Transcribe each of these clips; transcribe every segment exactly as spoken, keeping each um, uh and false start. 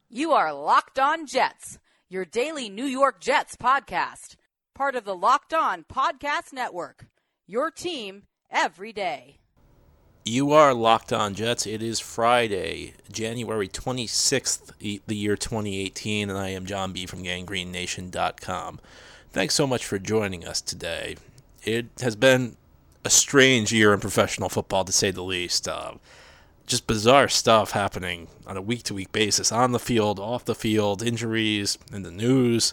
You are Locked On Jets, your daily New York Jets podcast. Part of the Locked On Podcast Network, your team every day. You are Locked On Jets. It is Friday, January twenty-sixth, the year twenty eighteen, and I am John B. from gangrene nation dot com. Thanks so much for joining us today. It has been a strange year in professional football, to say the least. Uh, just bizarre stuff happening on a week-to-week basis, on the field, off the field, injuries, in the news,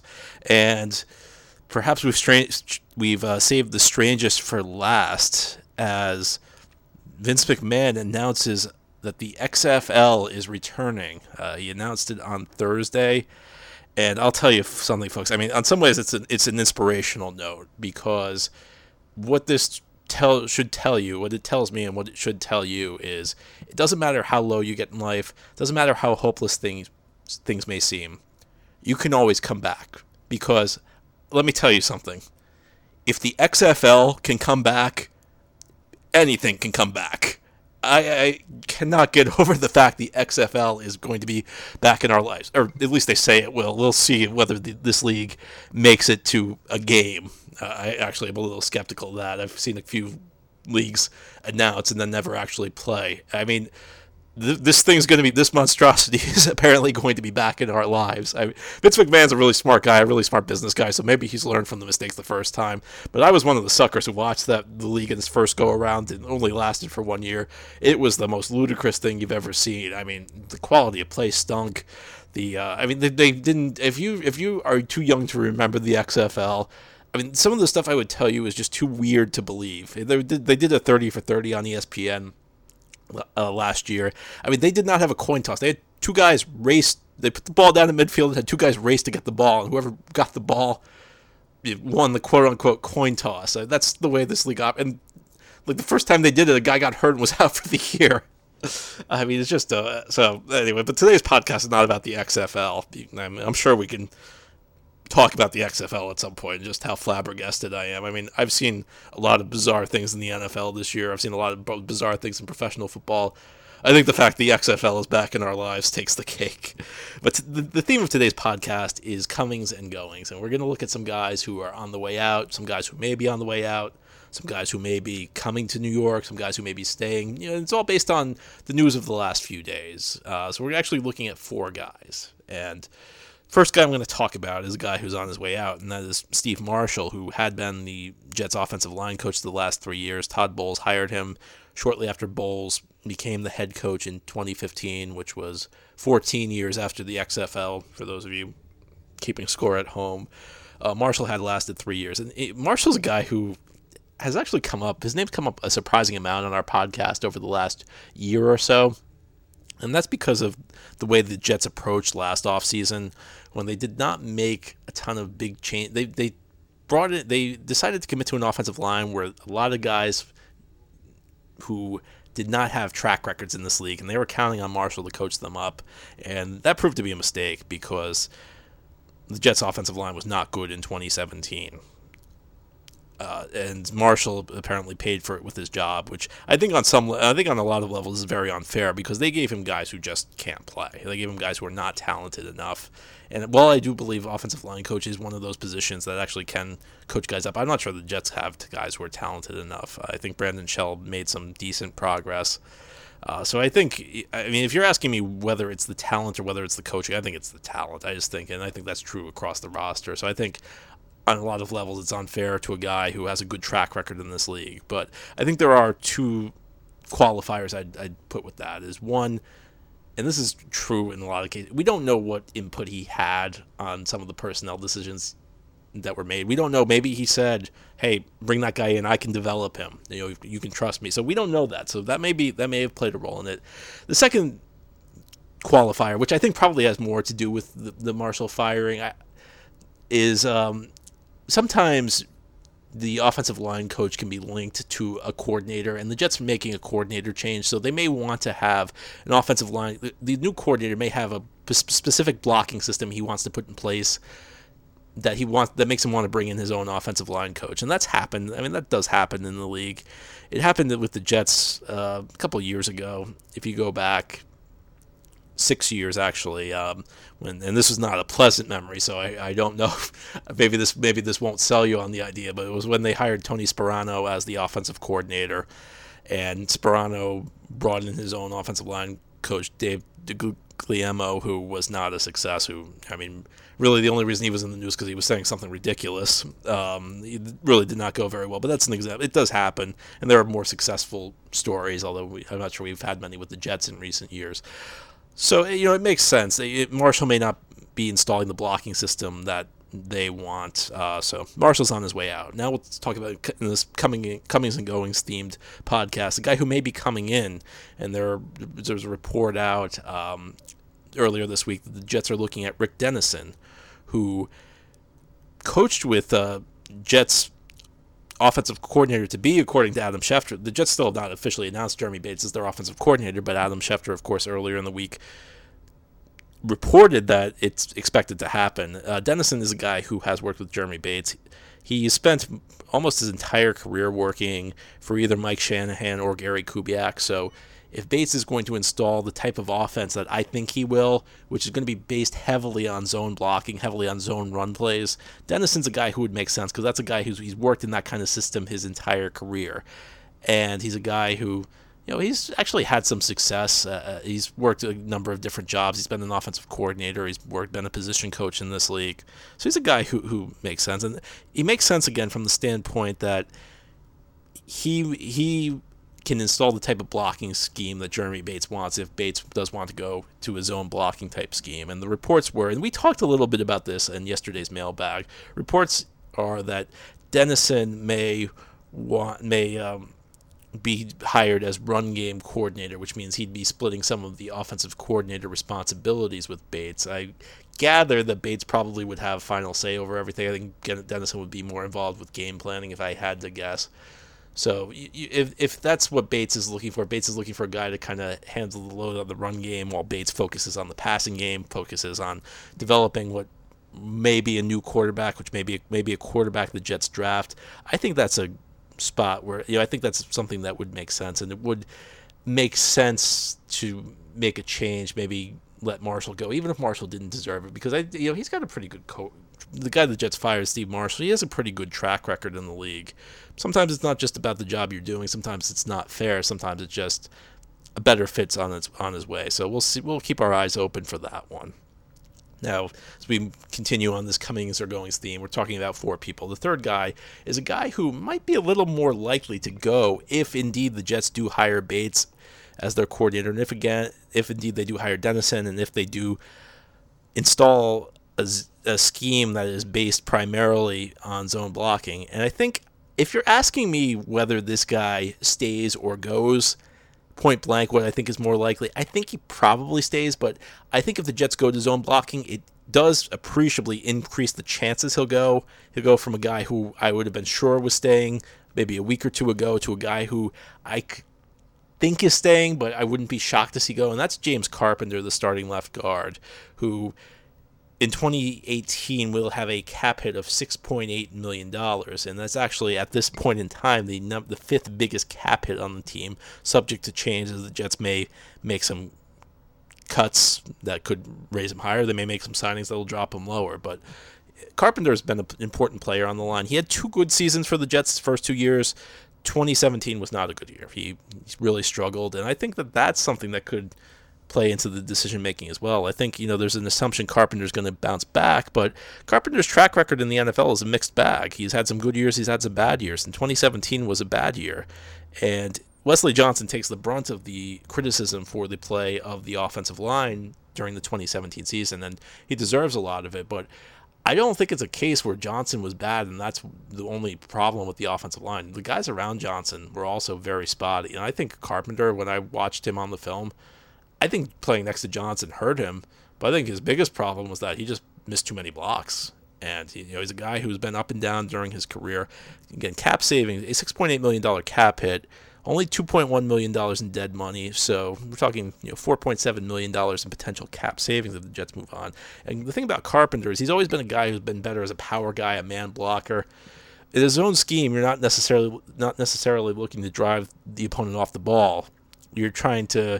and perhaps we've stra- we've uh, saved the strangest for last, as Vince McMahon announces that the X F L is returning. Uh, he announced it on Thursday, and I'll tell you something, folks. I mean, on some ways, it's an it's an inspirational note, because what this tell should tell you, what it tells me, and what it should tell you is, it doesn't matter how low you get in life, it doesn't matter how hopeless things things may seem, you can always come back. Because let me tell you something: if the X F L can come back, anything can come back. I, I cannot get over the fact the X F L is going to be back in our lives, or at least they say it will. We'll see whether the, this league makes it to a game. Uh, I actually am a little skeptical of that. I've seen a few leagues announce and then never actually play. I mean, th- this thing's going to be, this monstrosity is apparently going to be back in our lives. I mean, Vince McMahon's a really smart guy, a really smart business guy, so maybe he's learned from the mistakes the first time. But I was one of the suckers who watched that the league in its first go-around and only lasted for one year. It was the most ludicrous thing you've ever seen. I mean, the quality of play stunk. The uh, I mean, they, they didn't. If you if you are too young to remember the X F L, I mean, some of the stuff I would tell you is just too weird to believe. They did, they did a thirty for thirty on E S P N uh, last year. I mean, they did not have a coin toss. They had two guys race. They put the ball down in midfield and had two guys race to get the ball, and whoever got the ball won the quote-unquote coin toss. Uh, that's the way this league op- And like the first time they did it, a guy got hurt and was out for the year. I mean, it's just... Uh, so, anyway, but today's podcast is not about the X F L. I mean, I'm sure we can talk about the X F L at some point and just how flabbergasted I am. I mean, I've seen a lot of bizarre things in the N F L this year. I've seen a lot of bizarre things in professional football. I think the fact the X F L is back in our lives takes the cake. But the, the theme of today's podcast is comings and goings, and we're going to look at some guys who are on the way out, some guys who may be on the way out, some guys who may be coming to New York, some guys who may be staying. You know, it's all based on the news of the last few days. Uh, so we're actually looking at four guys. And first guy I'm going to talk about is a guy who's on his way out, and that is Steve Marshall, who had been the Jets offensive line coach the last three years. Todd Bowles hired him shortly after Bowles became the head coach in twenty fifteen, which was fourteen years after the X F L, for those of you keeping score at home. Uh, Marshall had lasted three years. And it, Marshall's a guy who has actually come up, his name's come up a surprising amount on our podcast over the last year or so. And that's because of the way the Jets approached last offseason, when they did not make a ton of big change. They they brought it. They decided to commit to an offensive line where a lot of guys who did not have track records in this league, and they were counting on Marshall to coach them up. And that proved to be a mistake, because the Jets' offensive line was not good in twenty seventeen. Uh, and Marshall apparently paid for it with his job, which I think on some, I think on a lot of levels is very unfair, because they gave him guys who just can't play. They gave him guys who are not talented enough. And while I do believe offensive line coach is one of those positions that actually can coach guys up, I'm not sure the Jets have guys who are talented enough. I think Brandon Shell made some decent progress. Uh, so I think, I mean, if you're asking me whether it's the talent or whether it's the coaching, I think it's the talent. I just think, and I think that's true across the roster. So I think on a lot of levels, it's unfair to a guy who has a good track record in this league. But I think there are two qualifiers I'd, I'd put with that. Is one, and this is true in a lot of cases, we don't know what input he had on some of the personnel decisions that were made. We don't know. Maybe he said, hey, bring that guy in, I can develop him. You know, you can trust me. So we don't know that. So that may be, that may have played a role in it. The second qualifier, which I think probably has more to do with the, the Marshall firing, is um, sometimes the offensive line coach can be linked to a coordinator, and the Jets are making a coordinator change, so they may want to have an offensive line. The, the new coordinator may have a p- specific blocking system he wants to put in place that he wants, that makes him want to bring in his own offensive line coach, and that's happened. I mean, that does happen in the league. It happened with the Jets uh, a couple of years ago. If you go back, six years actually. Um, when and this was not a pleasant memory, so I, I don't know. If, maybe this maybe this won't sell you on the idea, but it was when they hired Tony Sperano as the offensive coordinator, and Sperano brought in his own offensive line coach, Dave DeGuglielmo, who was not a success. Who I mean, really the only reason he was in the news because he was saying something ridiculous. Um, he really did not go very well, but that's an example. It does happen, and there are more successful stories, although we, I'm not sure we've had many with the Jets in recent years. So, you know, it makes sense. It, Marshall may not be installing the blocking system that they want. Uh, so Marshall's on his way out. Now let's talk about in this coming comings and goings themed podcast, a guy who may be coming in. And there there's a report out um, earlier this week that the Jets are looking at Rick Dennison, who coached with uh, Jets offensive coordinator to be, according to Adam Schefter. The Jets still have not officially announced Jeremy Bates as their offensive coordinator, but Adam Schefter, of course, earlier in the week reported that it's expected to happen. Uh, Dennison is a guy who has worked with Jeremy Bates. He spent almost his entire career working for either Mike Shanahan or Gary Kubiak, so if Bates is going to install the type of offense that I think he will, which is going to be based heavily on zone blocking, heavily on zone run plays, Dennison's a guy who would make sense because that's a guy who's he's worked in that kind of system his entire career. And he's a guy who, you know, he's actually had some success. Uh, he's worked a number of different jobs. He's been an offensive coordinator. He's worked, been a position coach in this league. So he's a guy who, who makes sense. And he makes sense, again, from the standpoint that he he... can install the type of blocking scheme that Jeremy Bates wants if Bates does want to go to his own blocking type scheme. And the reports were, and we talked a little bit about this in yesterday's mailbag, reports are that Dennison may want, may um, be hired as run game coordinator, which means he'd be splitting some of the offensive coordinator responsibilities with Bates. I gather that Bates probably would have final say over everything. I think Dennison would be more involved with game planning if I had to guess. So you, you, if if that's what Bates is looking for, Bates is looking for a guy to kind of handle the load on the run game while Bates focuses on the passing game, focuses on developing what may be a new quarterback, which may be, may be a quarterback the Jets draft. I think that's a spot where, you know, I think that's something that would make sense, and it would make sense to make a change, maybe let Marshall go, even if Marshall didn't deserve it, because I, you know, he's got a pretty good coach. The guy the Jets fired, Steve Marshall, he has a pretty good track record in the league. Sometimes it's not just about the job you're doing. Sometimes it's not fair. Sometimes it's just a better fit's on its on his way. So we'll see. We'll keep our eyes open for that one. Now, as we continue on this comings or goings theme, we're talking about four people. The third guy is a guy who might be a little more likely to go if indeed the Jets do hire Bates as their coordinator, and if again, if indeed they do hire Dennison, and if they do install a, a scheme that is based primarily on zone blocking. And I think if you're asking me whether this guy stays or goes, point blank, what I think is more likely, I think he probably stays, but I think if the Jets go to zone blocking, it does appreciably increase the chances he'll go. He'll go from a guy who I would have been sure was staying maybe a week or two ago to a guy who I think is staying, but I wouldn't be shocked to see go, and that's James Carpenter, the starting left guard, who in twenty eighteen will have a cap hit of six point eight million dollars, and that's actually, at this point in time, the num- the fifth biggest cap hit on the team, subject to change as the Jets may make some cuts that could raise him higher. They may make some signings that will drop him lower, but Carpenter has been an important player on the line. He had two good seasons for the Jets' first two years. twenty seventeen was not a good year. He really struggled, and I think that that's something that could play into the decision-making as well. I think, you know, there's an assumption Carpenter's going to bounce back, but Carpenter's track record in the N F L is a mixed bag. He's had some good years, he's had some bad years, and twenty seventeen was a bad year. And Wesley Johnson takes the brunt of the criticism for the play of the offensive line during the twenty seventeen season, and he deserves a lot of it, but I don't think it's a case where Johnson was bad and that's the only problem with the offensive line. The guys around Johnson were also very spotty, and I think Carpenter, when I watched him on the film, I think playing next to Johnson hurt him, but I think his biggest problem was that he just missed too many blocks. And he, you know, he's a guy who's been up and down during his career. Again, cap savings, a six point eight million dollars cap hit, only two point one million dollars in dead money. So we're talking, you know, four point seven million dollars in potential cap savings if the Jets move on. And the thing about Carpenter is he's always been a guy who's been better as a power guy, a man blocker. In his own scheme, you're not necessarily not necessarily looking to drive the opponent off the ball. You're trying to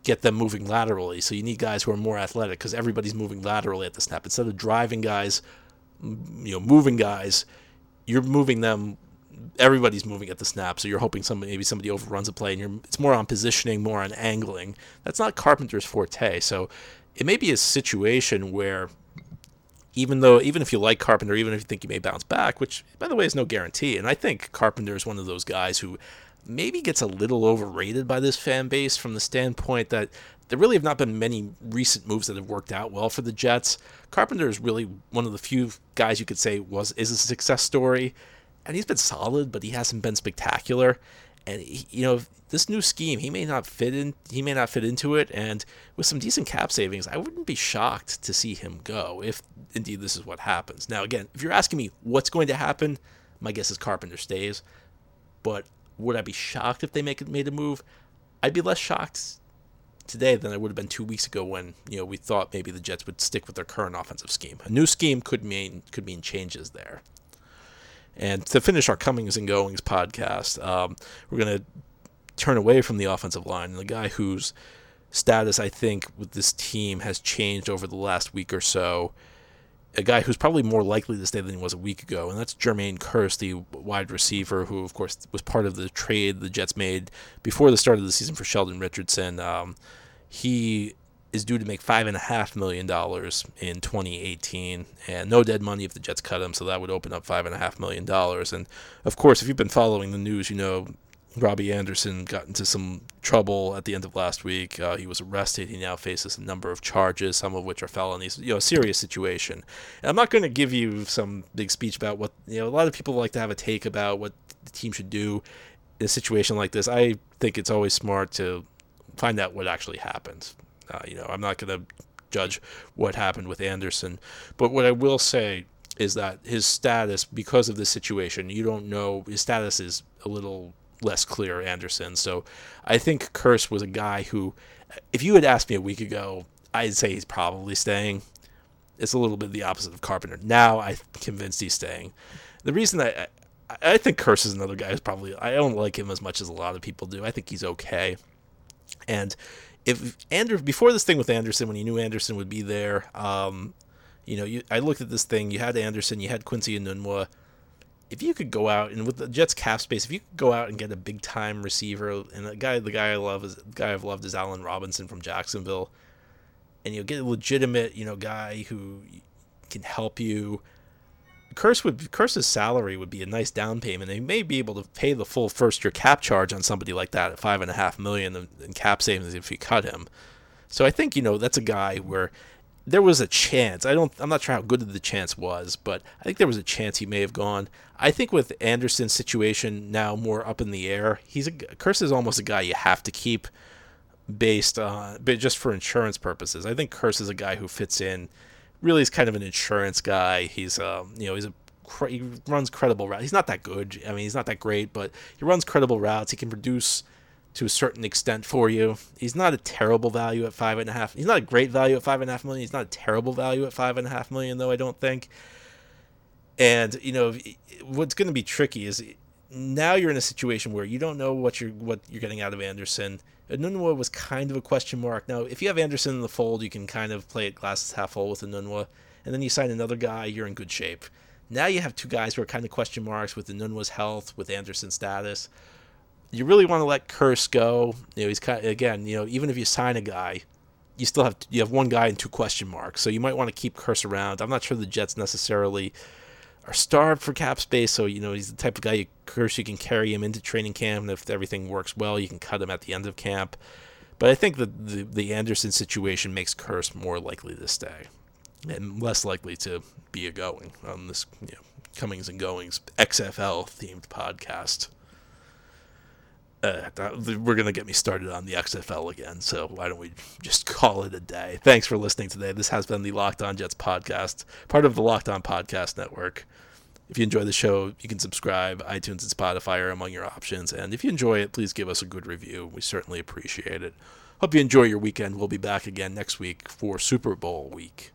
get them moving laterally. So you need guys who are more athletic because everybody's moving laterally at the snap. Instead of driving guys, you know, moving guys, you're moving them. Everybody's moving at the snap, so you're hoping somebody, maybe somebody overruns a play, and you're, it's more on positioning, more on angling. That's not Carpenter's forte. So it may be a situation where, even though, even if you like Carpenter, even if you think he may bounce back, which, by the way, is no guarantee, and I think Carpenter is one of those guys who maybe gets a little overrated by this fan base from the standpoint that there really have not been many recent moves that have worked out well for the Jets. Carpenter is really one of the few guys you could say was is a success story, and he's been solid, but he hasn't been spectacular. And he, you know, this new scheme, he may not fit in. He may not fit into it. And with some decent cap savings, I wouldn't be shocked to see him go if indeed this is what happens. Now, again, if you're asking me what's going to happen, my guess is Carpenter stays. But would I be shocked if they make made a move? I'd be less shocked today than I would have been two weeks ago when, you know, we thought maybe the Jets would stick with their current offensive scheme. A new scheme could mean could mean changes there. And to finish our comings and goings podcast, um, we're going to turn away from the offensive line. And the guy whose status, I think, with this team has changed over the last week or so, a guy who's probably more likely to stay than he was a week ago, and that's Jermaine Kearse, the wide receiver, who, of course, was part of the trade the Jets made before the start of the season for Sheldon Richardson. Um, he is due to make five point five million dollars in twenty eighteen, and no dead money if the Jets cut him, so that would open up five point five million dollars. And, of course, if you've been following the news, you know Robbie Anderson got into some trouble at the end of last week. Uh, he was arrested. He now faces a number of charges, some of which are felonies. You know, a serious situation. And I'm not going to give you some big speech about what, you know, a lot of people like to have a take about what the team should do in a situation like this. I think it's always smart to find out what actually happened. Uh, you know, I'm not going to judge what happened with Anderson, but what I will say is that his status, because of this situation, you don't know, his status is a little less clear, Anderson. So I think Kearse was a guy who, if you had asked me a week ago, I'd say he's probably staying. It's a little bit the opposite of Carpenter. Now I'm convinced he's staying. The reason I, I, I think Kearse is another guy who's probably, I don't like him as much as a lot of people do. I think he's okay. And if Ander, before this thing with Anderson, when you knew Anderson would be there, um, you know, you, I looked at this thing. You had Anderson, you had Quincy Enunwa. If you could go out and with the Jets cap space, if you could go out and get a big time receiver, and the guy, the guy I love is the guy I've loved is Allen Robinson from Jacksonville, and you know, get a legitimate, you know, guy who can help you. Kearse would Kearse's salary would be a nice down payment. They may be able to pay the full first year cap charge on somebody like that at five and a half million in cap savings if you cut him. So I think, you know, that's a guy where there was a chance. I don't. I'm not sure how good the chance was, but I think there was a chance he may have gone. I think with Anderson's situation now more up in the air, he's a Kearse is almost a guy you have to keep based on, but just for insurance purposes. I think Kearse is a guy who fits in. Really is kind of an insurance guy. He's um you know he's a he runs credible routes. He's not that good. I mean, he's not that great, but he runs credible routes. He can produce to a certain extent for you. He's not a terrible value at five and a half. He's not a great value at five and a half million. He's not a terrible value at five and a half million, though, I don't think. And you know what's going to be tricky is now you're in a situation where you don't know what you're what you're getting out of Anderson. Enunwa was kind of a question mark. Now, if you have Anderson in the fold, you can kind of play it glasses half full with Enunwa, and then you sign another guy, you're in good shape. Now you have two guys who are kind of question marks with Enunwa's health, with Anderson's status. You really want to let Kearse go. You know, he's kind of, again, you know, even if you sign a guy, you still have you have one guy and two question marks. So you might want to keep Kearse around. I'm not sure the Jets necessarily are starved for cap space, so you know he's the type of guy you Kearse you can carry him into training camp, and if everything works well, you can cut him at the end of camp. But I think that the the Anderson situation makes Kearse more likely to stay and less likely to be a going on this, you know, comings and goings X F L themed podcast. Uh, we're going to get me started on the X F L again, so why don't we just call it a day? Thanks for listening today. This has been the Locked On Jets podcast, part of the Locked On Podcast Network. If you enjoy the show, you can subscribe. iTunes and Spotify are among your options, and if you enjoy it, please give us a good review. We certainly appreciate it. Hope you enjoy your weekend. We'll be back again next week for Super Bowl week.